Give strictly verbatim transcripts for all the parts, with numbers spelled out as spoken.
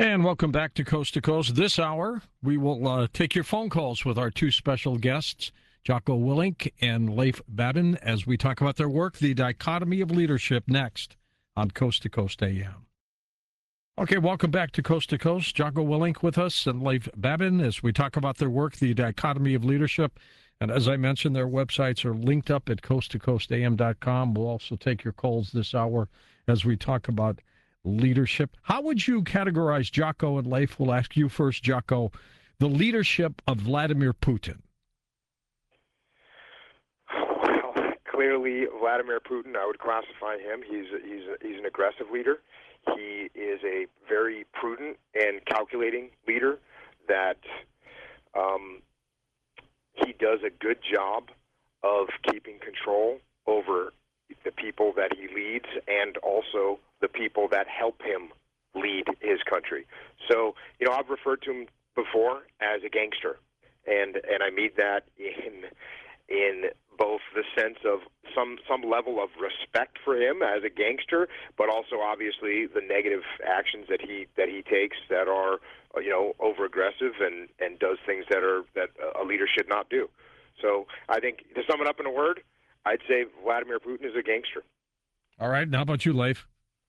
And welcome back to Coast to Coast. This hour, we will uh, take your phone calls with our two special guests, Jocko Willink and Leif Babin, as we talk about their work, The Dichotomy of Leadership, next on Coast to Coast A M. Okay, welcome back to Coast to Coast. Jocko Willink with us and Leif Babin as we talk about their work, The Dichotomy of Leadership. And as I mentioned, their websites are linked up at coast to coast a m dot com. We'll also take your calls this hour as we talk about leadership. How would you categorize, Jocko and Leif? We'll ask you first, Jocko, the leadership of Vladimir Putin. Well, clearly, Vladimir Putin, I would classify him. He's he's he's an aggressive leader. He is a very prudent and calculating leader. That um, he does a good job of keeping control over the people that he leads and also the people that help him lead his country. So, you know, I've referred to him before as a gangster, and and I mean that in in both the sense of some some level of respect for him as a gangster, but also obviously the negative actions that he that he takes that are, you know, over aggressive and and does things that are that a leader should not do. So I think, to sum it up in a word, I'd say Vladimir Putin is a gangster. All right. And how about you, Leif?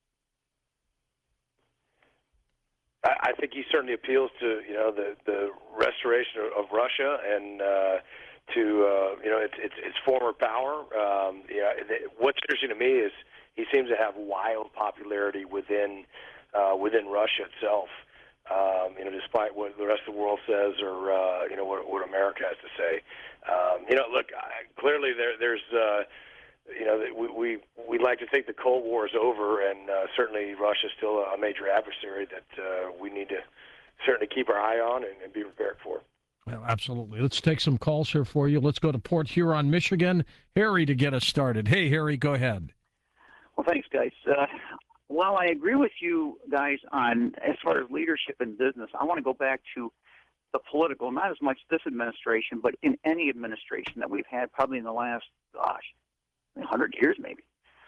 I think he certainly appeals to, you know, the, the restoration of Russia and uh, to, uh, you know, its, its, its former power. Um, you know, what's interesting to me is he seems to have wild popularity within uh, within Russia itself. Um, you know, despite what the rest of the world says or uh, you know what, what America has to say. Um, you know, look, I, clearly there, there's. Uh, You know, we, we we'd like to think the Cold War is over, and uh, certainly Russia is still a major adversary that uh, we need to certainly keep our eye on and, and be prepared for. Well, absolutely. Let's take some calls here for you. Let's go to Port Huron, Michigan. Harry to get us started. Hey, Harry, go ahead. Well, thanks, guys. Uh, while I agree with you guys on as far as leadership in business, I want to go back to the political, not as much this administration, but in any administration that we've had probably in the last, gosh, one hundred years maybe.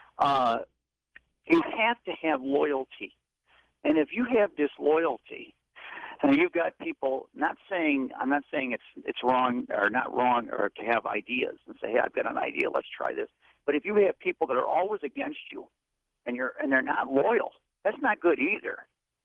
Uh, you have to have loyalty. And if you have disloyalty, and you've got people not saying, I'm not saying it's it's wrong or not wrong or to have ideas and say, hey, I've got an idea, let's try this. But if you have people that are always against you and you're and they're not loyal, that's not good either.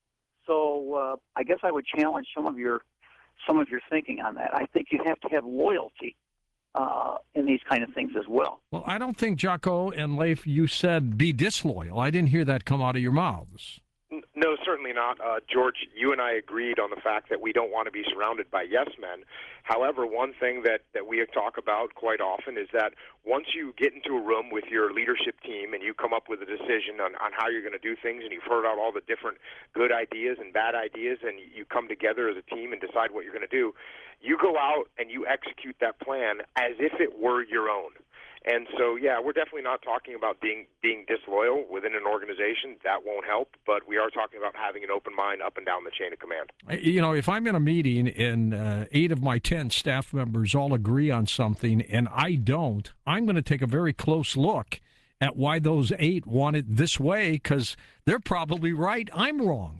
So uh, I guess I would challenge some of your some of your thinking on that. I think you have to have loyalty Uh, in these kind of things as well. Well, I don't think, Jocko and Leif, you said be disloyal. I didn't hear that come out of your mouths. No, certainly not. Uh, George, you and I agreed on the fact that we don't want to be surrounded by yes men. However, one thing that, that we talk about quite often is that once you get into a room with your leadership team and you come up with a decision on, on how you're going to do things and you've heard out all the different good ideas and bad ideas and you come together as a team and decide what you're going to do, you go out and you execute that plan as if it were your own. And so, yeah, we're definitely not talking about being being disloyal within an organization. That won't help. But we are talking about having an open mind up and down the chain of command. You know, if I'm in a meeting and uh, eight of my ten staff members all agree on something and I don't, I'm going to take a very close look at why those eight want it this way, because they're probably right. I'm wrong.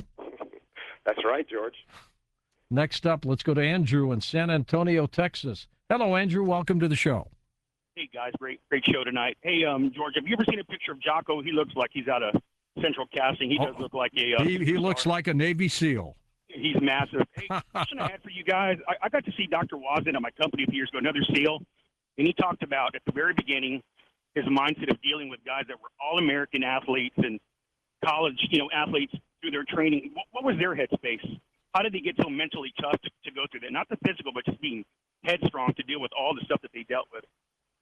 That's right, George. Next up, let's go to Andrew in San Antonio, Texas. Hello, Andrew. Welcome to the show. Hey, guys, great great show tonight. Hey, um, George, have you ever seen a picture of Jocko? He looks like he's out of Central Casting. He does look like a... Uh, he he looks like a Navy SEAL. He's massive. Hey, question I had for you guys. I, I got to see Doctor Wazin at my company a few years ago, another SEAL, and he talked about, at the very beginning, his mindset of dealing with guys that were all-American athletes and college, you know, athletes through their training. What, what was their headspace? How did they get so mentally tough to, to go through that? Not the physical, but just being headstrong to deal with all the stuff that they dealt with.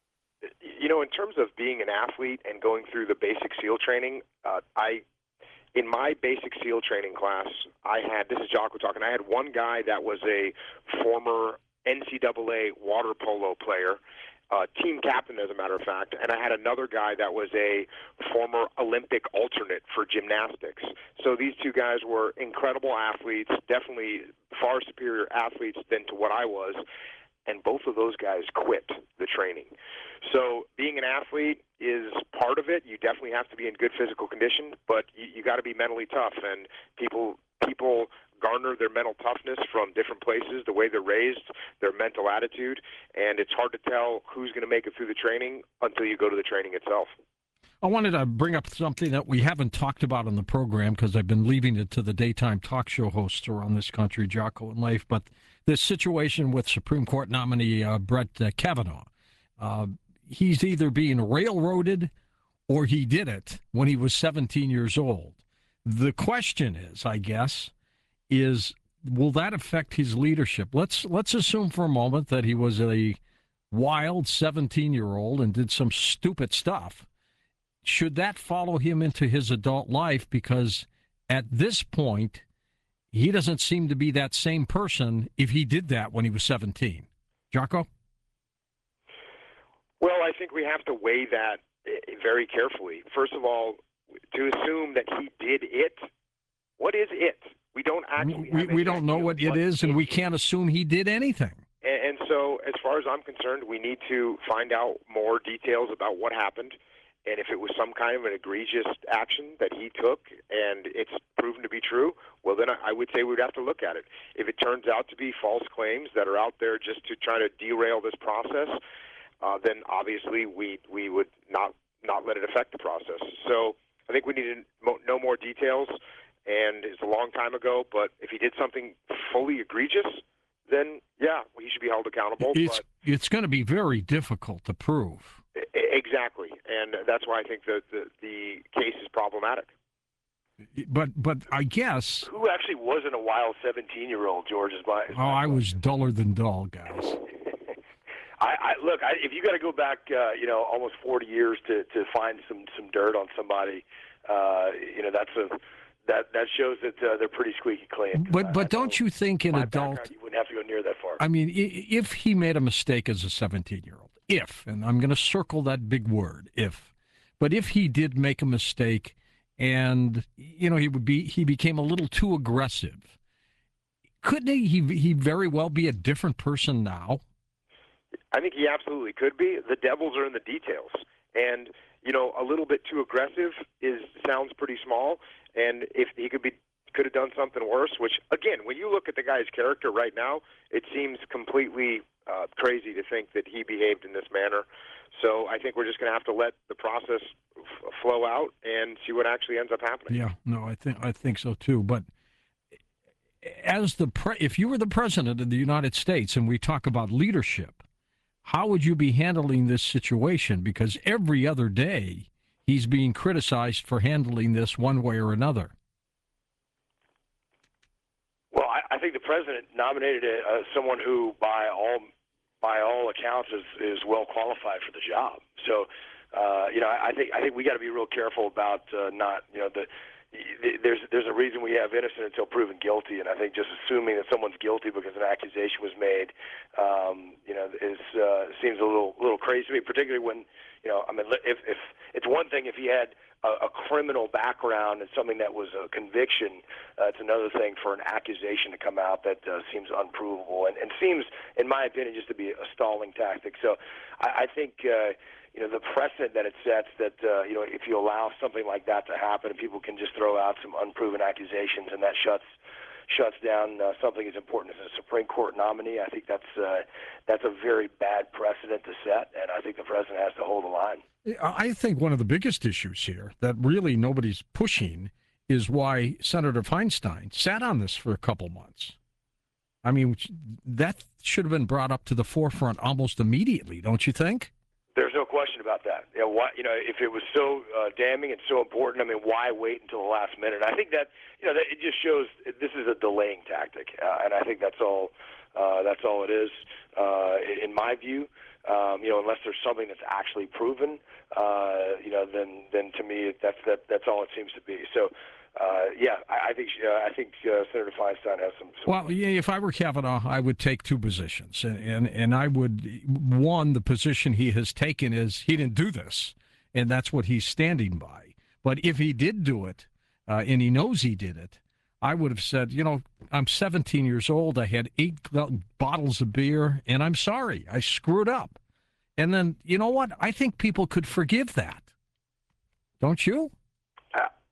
You know, in terms of being an athlete and going through the basic SEAL training, uh, I, in my basic SEAL training class, I had, this is Jocko talking, I had one guy that was a former N C double A water polo player, uh, team captain, as a matter of fact, and I had another guy that was a former Olympic alternate for gymnastics. So these two guys were incredible athletes, definitely far superior athletes than to what I was. And both of those guys quit the training. So being an athlete is part of it. You definitely have to be in good physical condition, but you, you got to be mentally tough. And people people garner their mental toughness from different places, the way they're raised, their mental attitude, and it's hard to tell who's going to make it through the training until you go to the training itself. I wanted to bring up something that we haven't talked about on the program because I've been leaving it to the daytime talk show hosts around this country, Jocko and Leif, but this situation with Supreme Court nominee uh, Brett uh, Kavanaugh. Uh, he's either being railroaded or he did it when he was seventeen years old. The question is, I guess, is will that affect his leadership? Let's let's assume for a moment that he was a wild seventeen-year-old and did some stupid stuff. Should that follow him into his adult life? Because at this point, he doesn't seem to be that same person if he did that when he was seventeen. Jocko? Well, I think we have to weigh that very carefully. First of all, to assume that he did it, what is it? We don't actually We, have we any don't know idea what it is, and we is. can't assume he did anything. And, and so, as far as I'm concerned, we need to find out more details about what happened. And if it was some kind of an egregious action that he took and it's proven to be true, well, then I would say we'd have to look at it. If it turns out to be false claims that are out there just to try to derail this process, uh, then obviously we we would not, not let it affect the process. So I think we need to know more details, and it's a long time ago, but if he did something fully egregious, then, yeah, he should be held accountable. It's, but it's going to be very difficult to prove. Exactly, and that's why I think the, the, the case is problematic. But but I guess... Who actually wasn't a wild seventeen-year-old, George? Is my, is Oh, my I was duller than dull, guys. I, I look. I, if you got to go back, uh, you know, almost forty years to, to find some, some dirt on somebody, uh, you know, that's a that that shows that uh, they're pretty squeaky clean. But I, but I don't you think an my adult... background, you wouldn't have to go near that far. I mean, i- if he made a mistake as a seventeen-year-old, if, and I'm going to circle that big word, if, but if he did make a mistake and, you know, he would be, he became a little too aggressive, couldn't he, he, he very well be a different person now? I think he absolutely could be. The devils are in the details. And, you know, a little bit too aggressive is sounds pretty small. And if he could be could have done something worse, which, again, when you look at the guy's character right now, it seems completely uh, crazy to think that he behaved in this manner. So I think we're just going to have to let the process f- flow out and see what actually ends up happening. Yeah, no, I think I think so too. But as the pre- if you were the president of the United States and we talk about leadership, how would you be handling this situation? Because every other day he's being criticized for handling this one way or another. Well, I, I think the president nominated uh, someone who, by all by all accounts, is, is well qualified for the job. So, uh, you know, I, I think I think we got to be real careful about uh, not, you know, the, the there's there's a reason we have innocent until proven guilty, and I think just assuming that someone's guilty because an accusation was made, um, you know, is uh, seems a little little crazy to me, particularly when, you know, I mean, if if it's one thing if he had a, a criminal background and something that was a conviction, uh, it's another thing for an accusation to come out that uh, seems unprovable and, and seems, in my opinion, just to be a stalling tactic. So I, I think, uh, you know, the precedent that it sets that, uh, you know, if you allow something like that to happen and people can just throw out some unproven accusations and that shuts shuts down uh, something as important as a Supreme Court nominee, I think that's uh, that's a very bad precedent to set, and I think the president has to hold the line. I think one of the biggest issues here that really nobody's pushing is why Senator Feinstein sat on this for a couple months. I mean, that should have been brought up to the forefront almost immediately, don't you think? There's no question about that. You know, why, you know, if it was so uh, damning and so important, I mean, why wait until the last minute? I think that, you know, that it just shows this is a delaying tactic, uh, and I think that's all. Uh, that's all it is, uh, in my view. Um, you know, unless there's something that's actually proven, uh, you know, then then to me that's that that's all it seems to be. So. Uh, yeah, I, I think uh, I think uh, Senator Feinstein has some, some. Well, yeah, if I were Kavanaugh, I would take two positions, and, and and I would one the position he has taken is he didn't do this, and that's what he's standing by. But if he did do it, uh, and he knows he did it, I would have said, you know, I'm seventeen years old. I had eight bottles of beer, and I'm sorry, I screwed up. And then you know what? I think people could forgive that, don't you? Uh,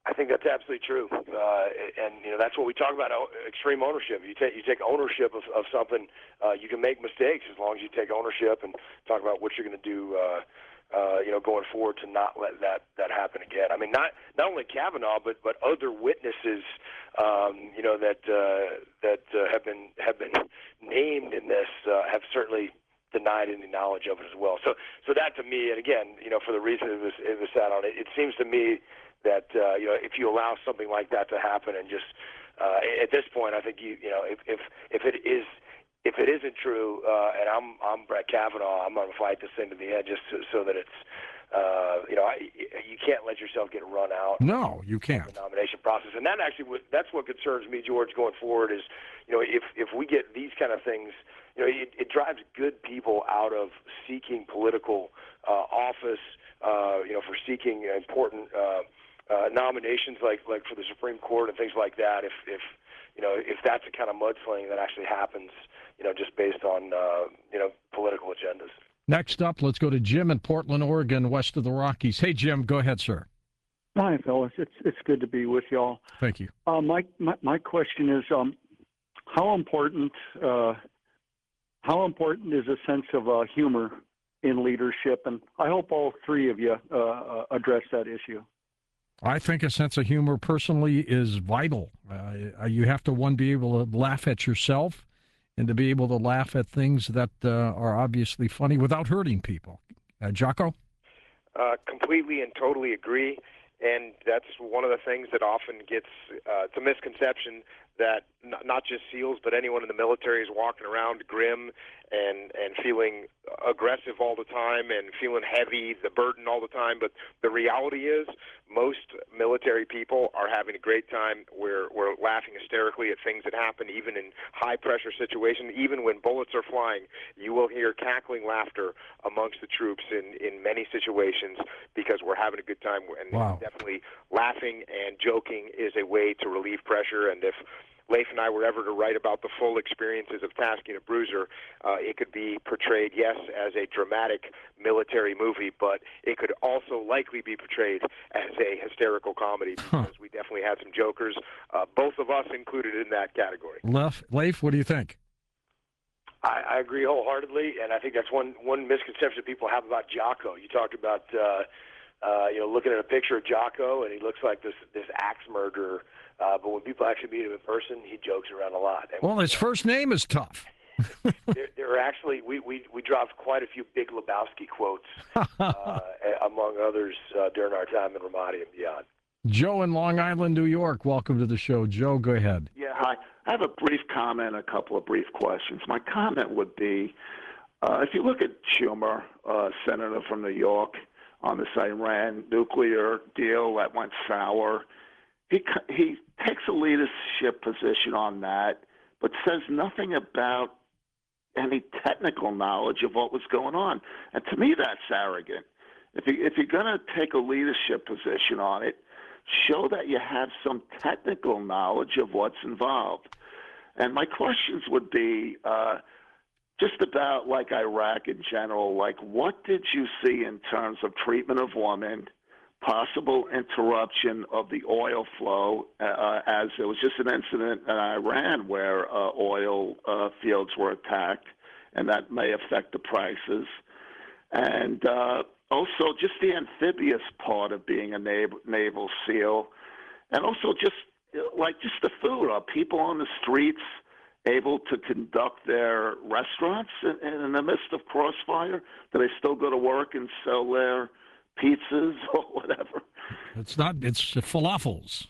I think that's absolutely true, uh, and you know that's what we talk about: extreme ownership. You take you take ownership of, of something. Uh, you can make mistakes as long as you take ownership and talk about what you're going to do. Uh, uh, you know, going forward to not let that, that happen again. I mean, not not only Kavanaugh, but but other witnesses, um, you know, that uh, that uh, have been have been named in this uh, have certainly denied any knowledge of it as well. So so that to me, and again, you know, for the reason it was it was sat on, it, it seems to me that uh, you know if you allow something like that to happen and just uh, at this point, I think you you know if if if it is. If it isn't true, uh, and I'm I'm Brett Kavanaugh, I'm going to fight this thing to the end just so, so that it's, uh, you know, I, you can't let yourself get run out. No, you can't. The nomination process, and that actually that's what concerns me, George, going forward. Is you know if if we get these kind of things, you know, it, it drives good people out of seeking political uh, office, uh, you know, for seeking important uh, uh, nominations like like for the Supreme Court and things like that. If if you know if that's the kind of mudslinging that actually happens. You know, just based on, uh, you know, political agendas. Next up, let's go to Jim in Portland, Oregon, west of the Rockies. Hey, Jim, go ahead, sir. Hi, fellas. It's it's good to be with y'all. Thank you. Uh, my, my my question is, um, how important uh, how important is a sense of uh, humor in leadership? And I hope all three of you uh, address that issue. I think a sense of humor personally is vital. Uh, you have to, one, be able to laugh at yourself, and to be able to laugh at things that uh, are obviously funny without hurting people. Uh, Jocko? Uh, completely and totally agree. And that's one of the things that often gets, uh, it's a misconception that n- not just SEALs, but anyone in the military is walking around grim and, and feeling aggressive all the time and feeling heavy, the burden all the time. But the reality is most military people are having a great time. We're, we're laughing hysterically at things that happen, even in high-pressure situations. Even when bullets are flying, you will hear cackling laughter amongst the troops in, in many situations because we're having a good time. And wow. Definitely laughing and joking is a way to relieve pressure. And if Leif and I were ever to write about the full experiences of tasking a bruiser, uh, it could be portrayed, yes, as a dramatic military movie, but it could also likely be portrayed as a hysterical comedy because huh. we definitely had some jokers, uh, both of us included in that category. Leif, Leif, what do you think? I, I agree wholeheartedly, and I think that's one, one misconception people have about Jocko. You talked about, uh, uh, you know, looking at a picture of Jocko, and he looks like this, this axe murderer. Uh, but when people actually meet him in person, he jokes around a lot. And well, his first name is tough. there, there are actually, we, we, we dropped quite a few Big Lebowski quotes, uh, among others, uh, during our time in Ramadi and beyond. Joe in Long Island, New York. Welcome to the show. Joe, go ahead. Yeah, hi. I have a brief comment, a couple of brief questions. My comment would be, uh, if you look at Schumer, uh, senator from New York, on this Iran nuclear deal that went sour, He he takes a leadership position on that, but says nothing about any technical knowledge of what was going on. And to me, that's arrogant. If you, if you're going to take a leadership position on it, show that you have some technical knowledge of what's involved. And my questions would be uh, just about like Iraq in general. Like, what did you see in terms of treatment of women? Possible interruption of the oil flow, uh, as there was just an incident in Iran where uh, oil uh, fields were attacked, and that may affect the prices. And uh, also just the amphibious part of being a naval, naval SEAL, and also just like just the food. Are people on the streets able to conduct their restaurants in, in the midst of crossfire? Do they still go to work and sell their pizzas or whatever? It's not, it's falafels.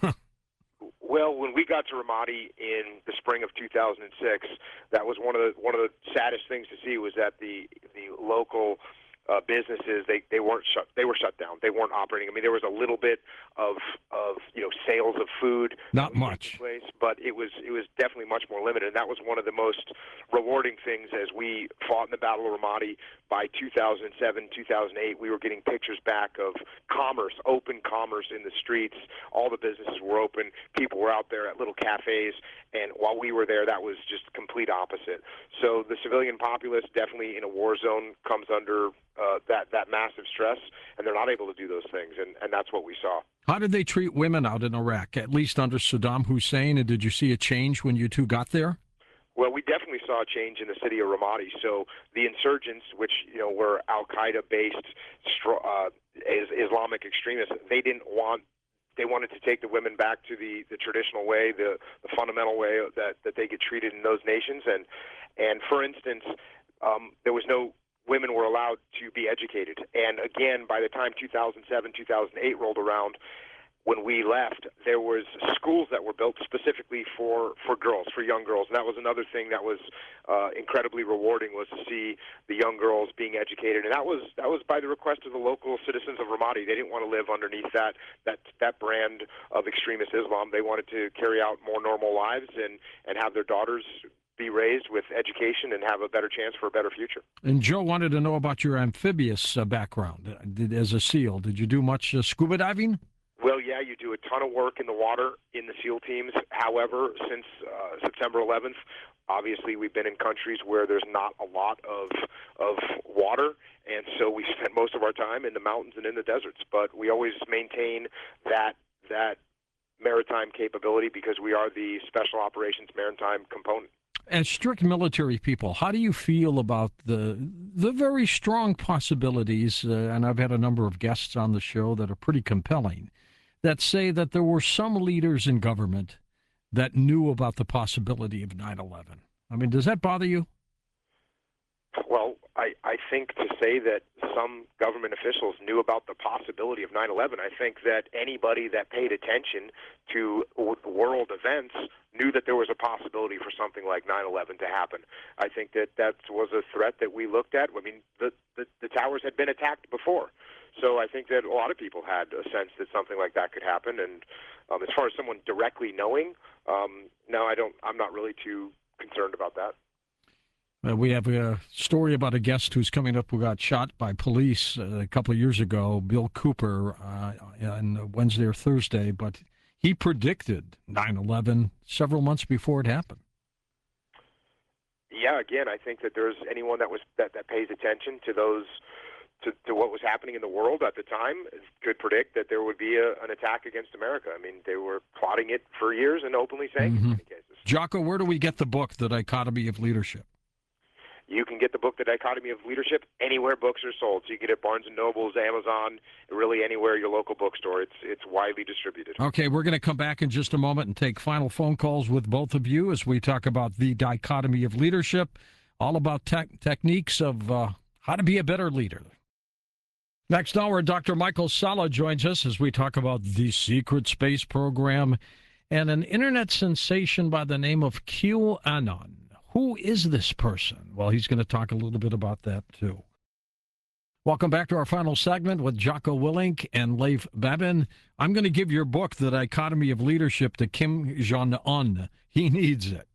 Well, when we got to Ramadi in the spring of two thousand six, that was one of the one of the saddest things to see was that the the local uh, businesses they, they weren't shut they were shut down. They weren't operating. I mean, there was a little bit of of you know sales of food, not much, place, but it was it was definitely much more limited. And that was one of the most rewarding things as we fought in the Battle of Ramadi. By two thousand seven, two thousand eight, we were getting pictures back of commerce, open commerce in the streets. All the businesses were open. People were out there at little cafes. And while we were there, that was just complete opposite. So the civilian populace definitely in a war zone comes under uh, that, that massive stress, and they're not able to do those things. And, and that's what we saw. How did they treat women out in Iraq, at least under Saddam Hussein? And did you see a change when you two got there? Well, we definitely saw a change in the city of Ramadi. So the insurgents, which you know were Al Qaeda-based uh, Islamic extremists, they didn't want. They wanted to take the women back to the, the traditional way, the, the fundamental way that, that they get treated in those nations. And and for instance, um, there was no women were allowed to be educated. And again, by the time two thousand seven, two thousand eight rolled around, when we left, there was schools that were built specifically for, for girls, for young girls. And that was another thing that was uh, incredibly rewarding, was to see the young girls being educated. And that was that was by the request of the local citizens of Ramadi. They didn't want to live underneath that that, that brand of extremist Islam. They wanted to carry out more normal lives and, and have their daughters be raised with education and have a better chance for a better future. And Joe wanted to know about your amphibious uh, background did, as a SEAL. Did you do much uh, scuba diving? Well, yeah, you do a ton of work in the water in the SEAL teams. However, since uh, September eleventh, obviously we've been in countries where there's not a lot of of water, and so we spend most of our time in the mountains and in the deserts. But we always maintain that that maritime capability because we are the Special Operations Maritime component. As strict military people, how do you feel about the the very strong possibilities, uh, and I've had a number of guests on the show that are pretty compelling, that say that there were some leaders in government that knew about the possibility of nine eleven? I mean, does that bother you? Well, I, I think to say that some government officials knew about the possibility of nine eleven, I think that anybody that paid attention to w- world events knew that there was a possibility for something like nine eleven to happen. I think that that was a threat that we looked at. I mean, the, the, the towers had been attacked before. So I think that a lot of people had a sense that something like that could happen. And um, as far as someone directly knowing, um, no, I don't. I'm not really too concerned about that. Uh, we have a story about a guest who's coming up who got shot by police uh, a couple of years ago, Bill Cooper, uh, on Wednesday or Thursday, but he predicted nine eleven several months before it happened. Yeah, again, I think that there's anyone that was that, that pays attention to those to, to what was happening in the world at the time could predict that there would be a, an attack against America. I mean, they were plotting it for years and openly saying Mm-hmm. it in many cases. Jocko, where do we get the book, The Dichotomy of Leadership? You can get the book, The Dichotomy of Leadership, anywhere books are sold. So you get it at Barnes and Nobles, Amazon, really anywhere, your local bookstore. It's it's widely distributed. Okay, we're going to come back in just a moment and take final phone calls with both of you as we talk about The Dichotomy of Leadership, all about tech techniques of uh, how to be a better leader. Next hour, Doctor Michael Salla joins us as we talk about the secret space program and an internet sensation by the name of QAnon. Who is this person? Well, he's going to talk a little bit about that, too. Welcome back to our final segment with Jocko Willink and Leif Babin. I'm going to give your book, The Dichotomy of Leadership, to Kim Jong-un. He needs it.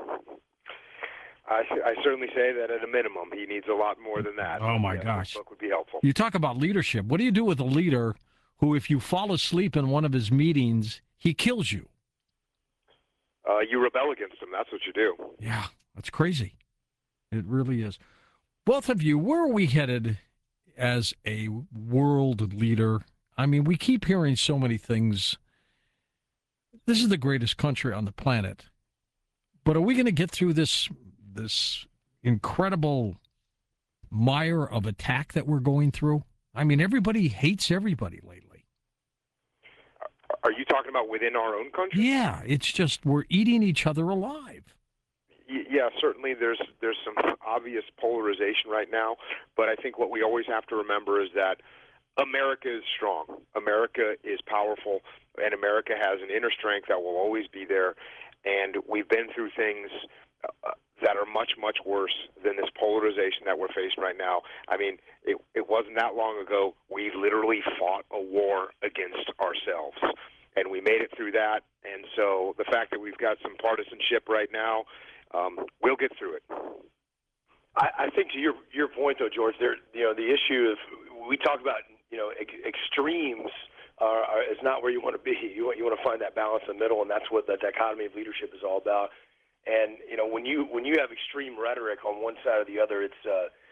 I, I certainly say that at a minimum, he needs a lot more than that. Oh, my yeah, gosh. This book would be helpful. You talk about leadership. What do you do with a leader who, if you fall asleep in one of his meetings, he kills you? Uh, you rebel against him. That's what you do. Yeah, that's crazy. It really is. Both of you, where are we headed as a world leader? I mean, we keep hearing so many things. This is the greatest country on the planet. But are we going to get through this this incredible mire of attack that we're going through? I mean, everybody hates everybody lately. Are you talking about within our own country? Yeah, it's just we're eating each other alive. Y- Yeah, certainly there's there's some obvious polarization right now, but I think what we always have to remember is that America is strong. America is powerful, and America has an inner strength that will always be there. And we've been through things uh, that are much, much worse than this polarization that we're facing right now. I mean, it, it wasn't that long ago we literally fought a war against ourselves, and we made it through that. And so the fact that we've got some partisanship right now, um, we'll get through it. I, I think to your your point, though, George, there you know the issue of we talk about you know ex- extremes are, are is not where you want to be. You want you want to find that balance in the middle, and that's what the dichotomy of leadership is all about. And you know when you when you have extreme rhetoric on one side or the other, it's uh,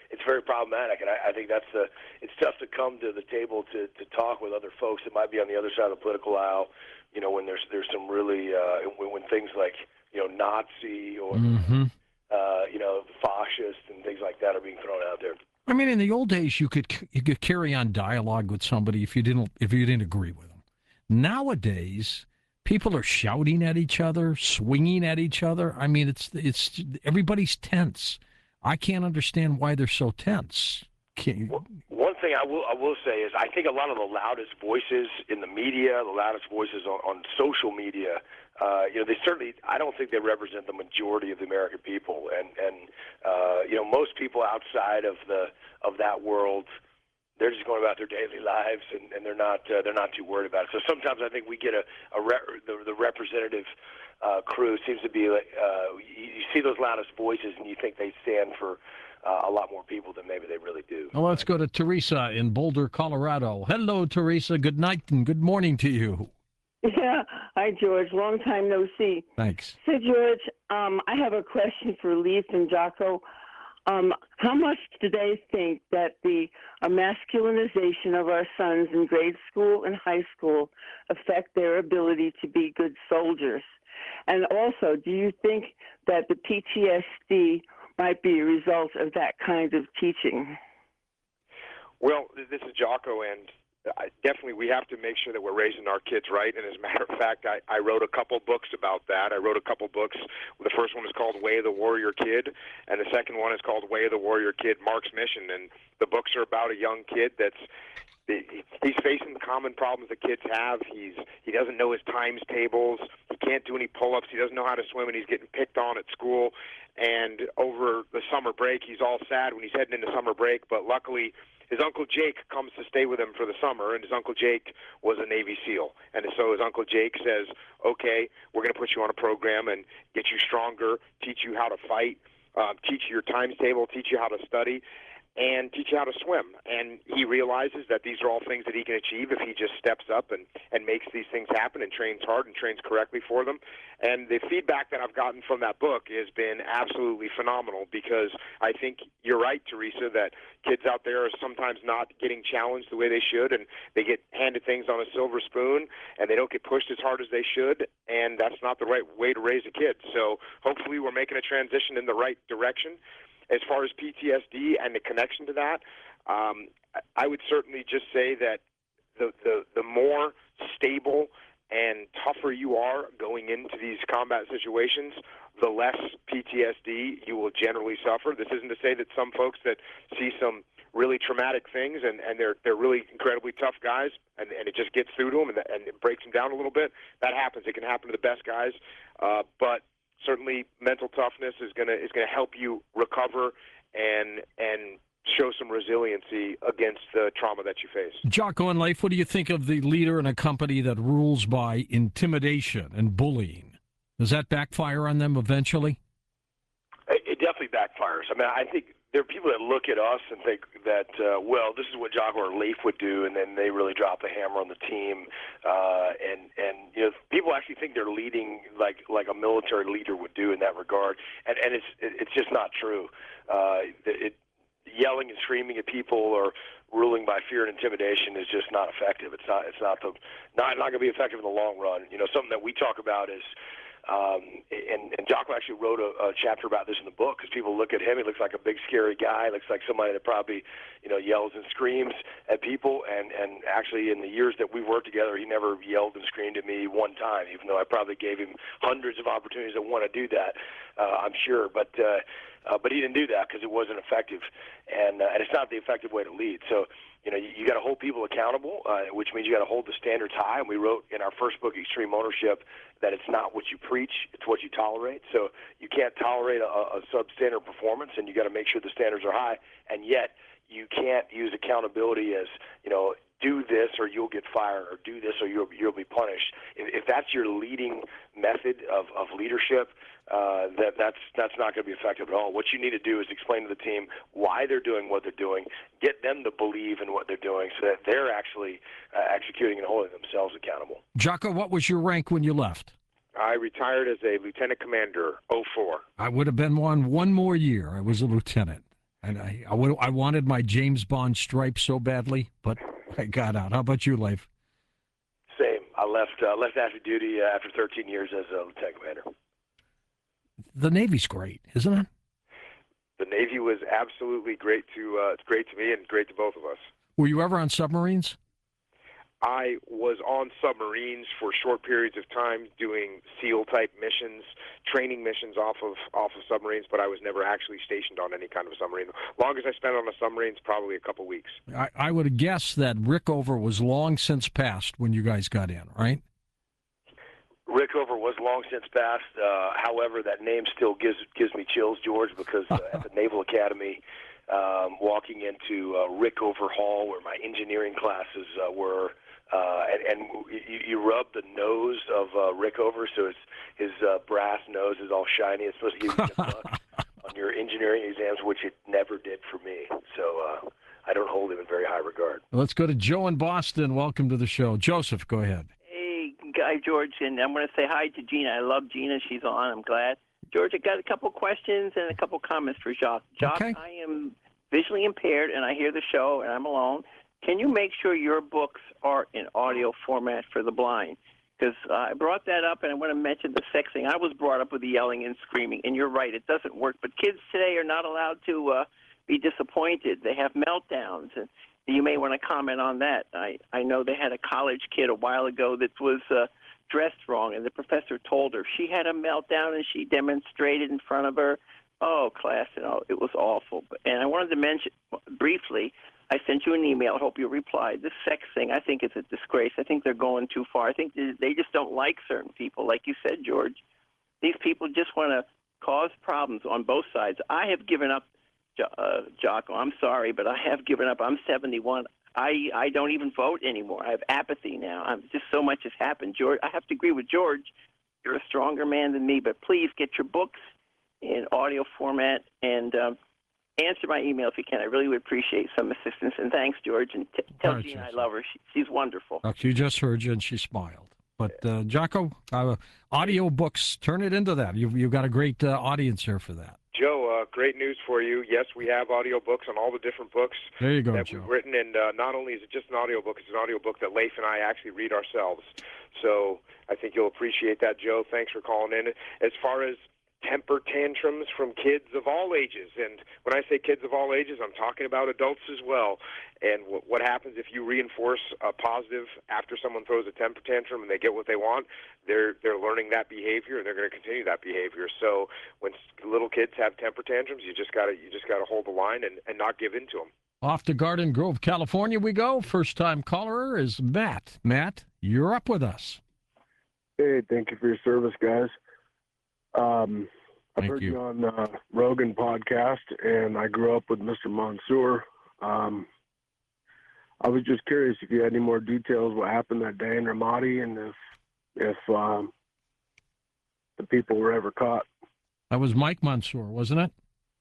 it's very problematic. And I, I think that's the it's tough to come to the table to to talk with other folks that might be on the other side of the political aisle. You know, when there's there's some really uh, when, when things like you know Nazi or Mm-hmm. uh, you know fascist and things like that are being thrown out there. I mean, in the old days, you could you could carry on dialogue with somebody if you didn't if you didn't agree with them. Nowadays, people are shouting at each other, swinging at each other. I mean, it's it's everybody's tense. I can't understand why they're so tense. Can't, One thing I will I will say is I think a lot of the loudest voices in the media, the loudest voices on, on social media, uh, you know, they certainly I don't think they represent the majority of the American people, and and uh, you know most people outside of the of that world, they're just going about their daily lives, and, and they're not uh, they're not too worried about it. So sometimes I think we get a, a re- the, the representative uh, crew seems to be like uh, you, you see those loudest voices, and you think they stand for uh, a lot more people than maybe they really do. well, let's go to Teresa in Boulder, Colorado. Hello, Teresa. Good night and good morning to you. Yeah. Hi, George. Long time no see. Thanks. So, George, um, I have a question for Leif and Jocko. Um, how much do they think that the uh, masculinization of our sons in grade school and high school affect their ability to be good soldiers? And also, do you think that the P T S D might be a result of that kind of teaching? Well, this is Jocko, and I, definitely we have to make sure that we're raising our kids right. And as a matter of fact, I, I wrote a couple books about that. I wrote a couple books. The first one is called Way of the Warrior Kid, and the second one is called Way of the Warrior Kid, Mark's Mission. And the books are about a young kid that's he's facing the common problems that kids have. He's he doesn't know his times tables. He can't do any pull-ups. He doesn't know how to swim, and he's getting picked on at school. And over the summer break, he's all sad when he's heading into summer break. But luckily, his Uncle Jake comes to stay with him for the summer, and his Uncle Jake was a Navy SEAL. And so his Uncle Jake says, okay, we're going to put you on a program and get you stronger, teach you how to fight, uh, teach you your times table, teach you how to study, and teach you how to swim. And he realizes that these are all things that he can achieve if he just steps up and, and makes these things happen and trains hard and trains correctly for them. And the feedback that I've gotten from that book has been absolutely phenomenal, because I think you're right, Teresa, that kids out there are sometimes not getting challenged the way they should, and they get handed things on a silver spoon, and they don't get pushed as hard as they should, and that's not the right way to raise a kid. So hopefully we're making a transition in the right direction. As far as P T S D and the connection to that, um, I would certainly just say that the, the, the more stable and tougher you are going into these combat situations, the less P T S D you will generally suffer. This isn't to say that some folks that see some really traumatic things and, and they're they're really incredibly tough guys and, and it just gets through to them and, and it breaks them down a little bit. That happens. It can happen to the best guys, uh, but certainly mental toughness is gonna is gonna help you recover and and show some resiliency against the trauma that you face. Jocko and Leif, what do you think of the leader in a company that rules by intimidation and bullying? Does that backfire on them eventually? It, it definitely backfires. I mean, I think there are people that look at us and think that, uh, well, this is what Jocko or Leif would do, and then they really drop the hammer on the team. Uh, and, and you know, people actually think they're leading like like a military leader would do in that regard, and, and it's it's just not true. Uh, it, yelling and screaming at people or ruling by fear and intimidation is just not effective. It's not. It's not the not not going to be effective in the long run. You know, something that we talk about is. Um, and, and Jocko actually wrote a, a chapter about this in the book, because people look at him, he looks like a big scary guy, looks like somebody that probably, you know, yells and screams at people, and, and actually in the years that we worked together, he never yelled and screamed at me one time, even though I probably gave him hundreds of opportunities to want to do that, uh, I'm sure, but uh, uh, but he didn't do that because it wasn't effective, and, uh, and it's not the effective way to lead. So, you know, you, you got to hold people accountable, uh, which means you got to hold the standards high. And we wrote in our first book, Extreme Ownership, that it's not what you preach, it's what you tolerate. So you can't tolerate a, a substandard performance, and you got to make sure the standards are high. And yet you can't use accountability as, you know, do this or you'll get fired, or do this or you'll, you'll be punished. If, if that's your leading method of, of leadership, uh, that that's that's not going to be effective at all. What you need to do is explain to the team why they're doing what they're doing, get them to believe in what they're doing, so that they're actually uh, executing and holding themselves accountable. Jocko, what was your rank when you left? I retired as a lieutenant commander, oh four. I would have been one one more year. I was a lieutenant. And I, I, would, I wanted my James Bond stripe so badly, but I got out. How about you, Leif? Same. I left uh, left active duty uh, after thirteen years as a lieutenant commander. The Navy's great, isn't it? The Navy was absolutely great to uh, it's great to me and great to both of us. Were you ever on submarines? I was on submarines for short periods of time doing SEAL-type missions, training missions off of off of submarines, but I was never actually stationed on any kind of submarine. Longest I spent on a submarine is probably a couple weeks. I, I would guess that Rickover was long since passed when you guys got in, right? Rickover was long since passed. Uh, however, that name still gives gives me chills, George, because uh, at the Naval Academy, um, walking into uh, Rickover Hall, where my engineering classes uh, were, uh, and, and you, you rub the nose of uh, Rickover, so his his uh, brass nose is all shiny. It's supposed to give you a buck on your engineering exams, which it never did for me. So uh, I don't hold him in very high regard. Let's go to Joe in Boston. Welcome to the show. Joseph, go ahead. Hey, Guy George, and I'm going to say hi to Gina. I love Gina. She's on. I'm glad. George, I got a couple questions and a couple comments for Jacques. Jacques, Okay. I am visually impaired, and I hear the show, and I'm alone. Can you make sure your books are in audio format for the blind? Because uh, I brought that up, and I want to mention the sex thing. I was brought up with the yelling and screaming, and you're right, it doesn't work. But kids today are not allowed to uh, be disappointed. They have meltdowns, and you may want to comment on that. I, I know they had a college kid a while ago that was uh, dressed wrong, and the professor told her. She had a meltdown, and she demonstrated in front of her. Oh, class, you know, it was awful. And I wanted to mention briefly, I sent you an email. I hope you replied. This sex thing, I think it's a disgrace. I think they're going too far. I think they just don't like certain people. Like you said, George, these people just want to cause problems on both sides. I have given up, uh, Jocko. I'm sorry, but I have given up. I'm seventy-one. I, I don't even vote anymore. I have apathy now. I'm, just so much has happened. George, I have to agree with George. You're a stronger man than me, but please get your books in audio format and um, answer my email if you can. I really would appreciate some assistance. And thanks, George. And t- tell right, Gina I Joseph. love her. She, she's wonderful. Uh, She just heard you and she smiled. But uh, Jocko, uh, audio books, turn it into that. You've, you've got a great uh, audience here for that. Joe, uh, great news for you. Yes, we have audiobooks on all the different books There you go, that Joe. we've written, and uh, not only is it just an audiobook, it's an audiobook that Leif and I actually read ourselves. So I think you'll appreciate that, Joe. Thanks for calling in. As far as temper tantrums from kids of all ages, and when I say kids of all ages, I'm talking about adults as well. And w- what happens if you reinforce a positive after someone throws a temper tantrum and they get what they want? They're they're learning that behavior, and they're going to continue that behavior. So when s- little kids have temper tantrums, you just gotta you just gotta hold the line and, and not give in to them. Off to Garden Grove, California we go. First time caller is Matt. Matt, you're up with us. Hey, thank you for your service, guys. Um, I've Thank heard you. you on uh, Rogan podcast, and I grew up with Mister Mansour. Um, I was just curious if you had any more details what happened that day in Ramadi, and if if um, the people were ever caught. That was Mike Mansour, wasn't it?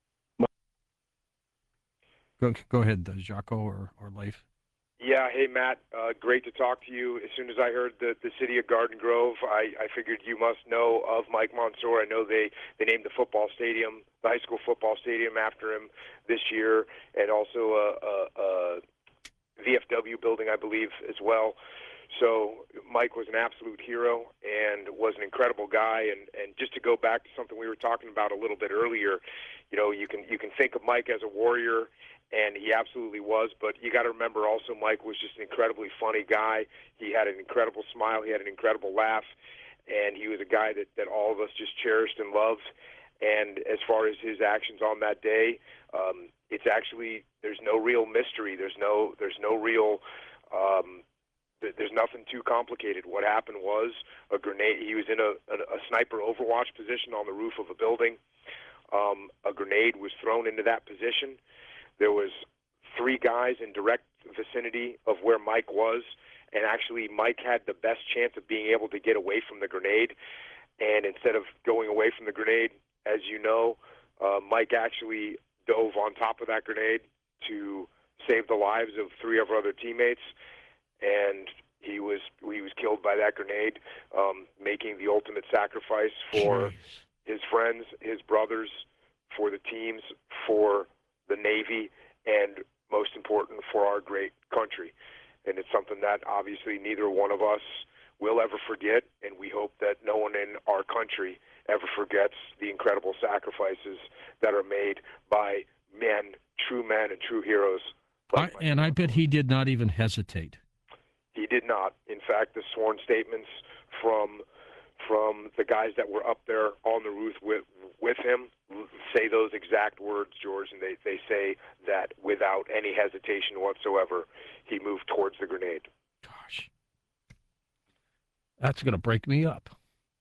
Go, go ahead, uh, Jocko or, or Leif. Yeah, hey, Matt, uh, great to talk to you. As soon as I heard the, the city of Garden Grove, I, I figured you must know of Mike Mansour. I know they, they named the football stadium, the high school football stadium after him this year, and also a, a, a V F W building, I believe, as well. So Mike was an absolute hero and was an incredible guy. And, and just to go back to something we were talking about a little bit earlier, you know, you can you can think of Mike as a warrior, and he absolutely was. But you got to remember also, Mike was just an incredibly funny guy. He had an incredible smile. He had an incredible laugh, and he was a guy that, that all of us just cherished and loved. And as far as his actions on that day, um, it's actually there's no real mystery. There's no there's no real um, There's nothing too complicated. What happened was a grenade. He was in a, a, a sniper overwatch position on the roof of a building. Um, a grenade was thrown into that position. There was three guys in direct vicinity of where Mike was, and actually Mike had the best chance of being able to get away from the grenade. And instead of going away from the grenade, as you know, uh, Mike actually dove on top of that grenade to save the lives of three of our other teammates. And he was he was killed by that grenade, um, making the ultimate sacrifice for Jeez. his friends, his brothers, for the teams, for the Navy, and most important, for our great country. And it's something that obviously neither one of us will ever forget, and we hope that no one in our country ever forgets the incredible sacrifices that are made by men, true men and true heroes. Like I, and I bet he did not even hesitate. He did not. In fact, the sworn statements from from the guys that were up there on the roof with with him say those exact words, George, and they, they say that without any hesitation whatsoever, he moved towards the grenade. Gosh. That's going to break me up.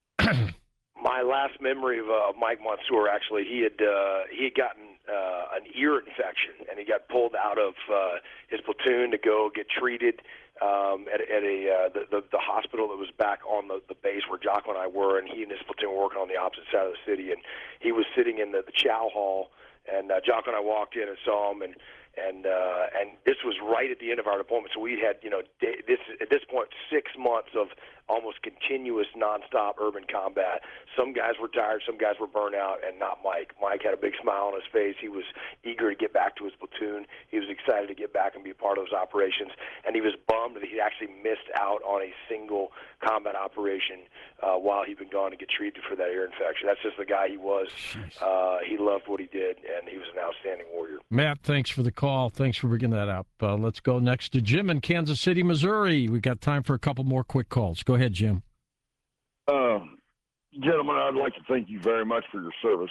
My last memory of uh, Mike Monsoor, actually, he had uh, he had gotten uh, an ear infection, and he got pulled out of uh, his platoon to go get treated um, at, at a uh, the, the the hospital that was back on the, the base where Jocko and I were, and he and his platoon were working on the opposite side of the city, and he was sitting in the, the chow hall, and uh, Jocko and I walked in and saw him, and and uh, and this was right at the end of our deployment, so we had you know day, this at this point six months of almost continuous, nonstop urban combat. Some guys were tired, some guys were burnt out, and not Mike. Mike had a big smile on his face. He was eager to get back to his platoon. He was excited to get back and be a part of those operations, and he was bummed that he actually missed out on a single combat operation uh, while he'd been gone to get treated for that ear infection. That's just the guy he was. Uh, he loved what he did, and he was an outstanding warrior. Matt, thanks for the call. Thanks for bringing that up. Uh, let's go next to Jim in Kansas City, Missouri. We've got time for a couple more quick calls. Go ahead, Jim. Uh, gentlemen, I'd like to thank you very much for your service.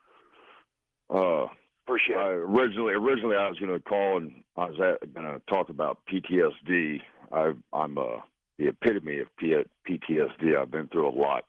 Uh, Appreciate I, it. originally, originally I was going to call and I was going to talk about P T S D. I, I'm uh, the epitome of P T S D. I've been through a lot.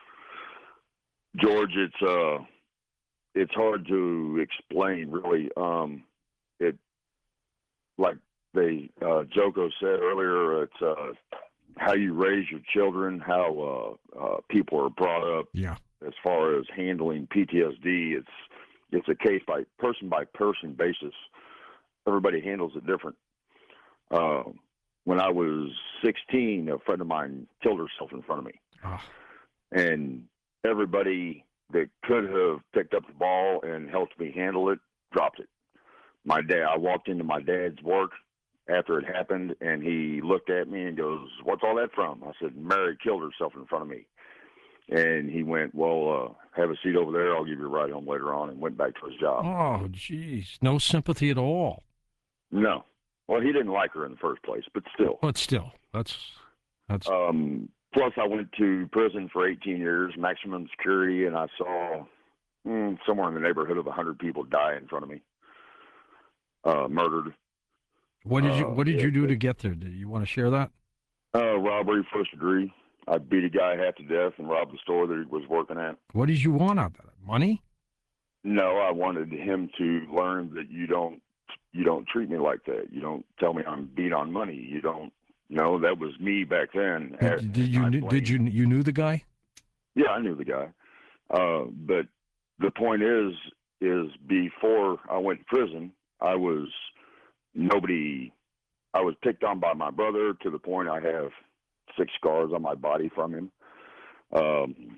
George, it's uh, it's hard to explain, really. Um, it like they uh, Joko said earlier. It's uh, how you raise your children, how uh, uh, people are brought up. Yeah. As far as handling P T S D, it's it's a case by person by person basis. Everybody handles it different. Uh, when I was sixteen, a friend of mine killed herself in front of me, oh. and everybody that could have picked up the ball and helped me handle it dropped it. My dad, I walked into my dad's work after it happened, and he looked at me and goes, "What's all that from?" I said, "Mary killed herself in front of me." And he went, "Well, uh, have a seat over there. I'll give you a ride home later on," and went back to his job. Oh, geez. No sympathy at all. No. Well, he didn't like her in the first place, but still. But still, that's... that's. Um, plus, I went to prison for eighteen years, maximum security, and I saw mm, somewhere in the neighborhood of one hundred people die in front of me, uh, murdered. What did you Uh, What did yeah, you do to get there? Did you want to share that? Uh, robbery, first degree. I beat a guy half to death and robbed the store that he was working at. What did you want out of that? Money? No, I wanted him to learn that you don't you don't treat me like that. You don't tell me I'm beat on money. You don't. No, that was me back then. Did, did you kn- did you you knew the guy? Yeah, I knew the guy. Uh, but the point is, is before I went to prison, I was nobody. I was picked on by my brother to the point I have six scars on my body from him. Um,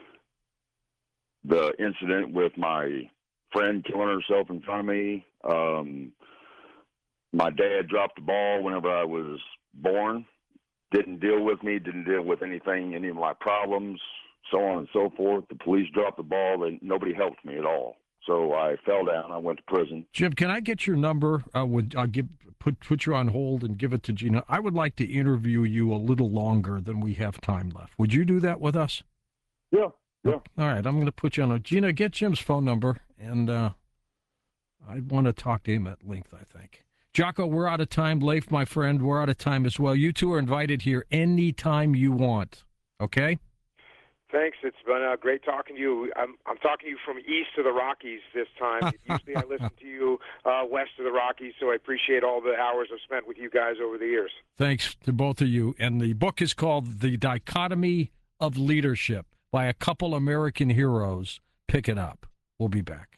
the incident with my friend killing herself in front of me. Um, my dad dropped the ball whenever I was born. Didn't deal with me. Didn't deal with anything, any of my problems, so on and so forth. The police dropped the ball, and nobody helped me at all. So I fell down. I went to prison. Jim, can I get your number? I would I'll give put put you on hold and give it to Gina. I would like to interview you a little longer than we have time left. Would you do that with us? Yeah, yeah. All right, I'm going to put you on. A, Gina, get Jim's phone number, and uh, I want to talk to him at length, I think. Jocko, we're out of time. Leif, my friend, we're out of time as well. You two are invited here anytime you want, okay? Thanks. It's been uh, great talking to you. I'm, I'm talking to you from east of the Rockies this time. Usually I listen to you uh, west of the Rockies, so I appreciate all the hours I've spent with you guys over the years. Thanks to both of you. And the book is called The Dichotomy of Leadership by a couple American heroes. Pick it up. We'll be back.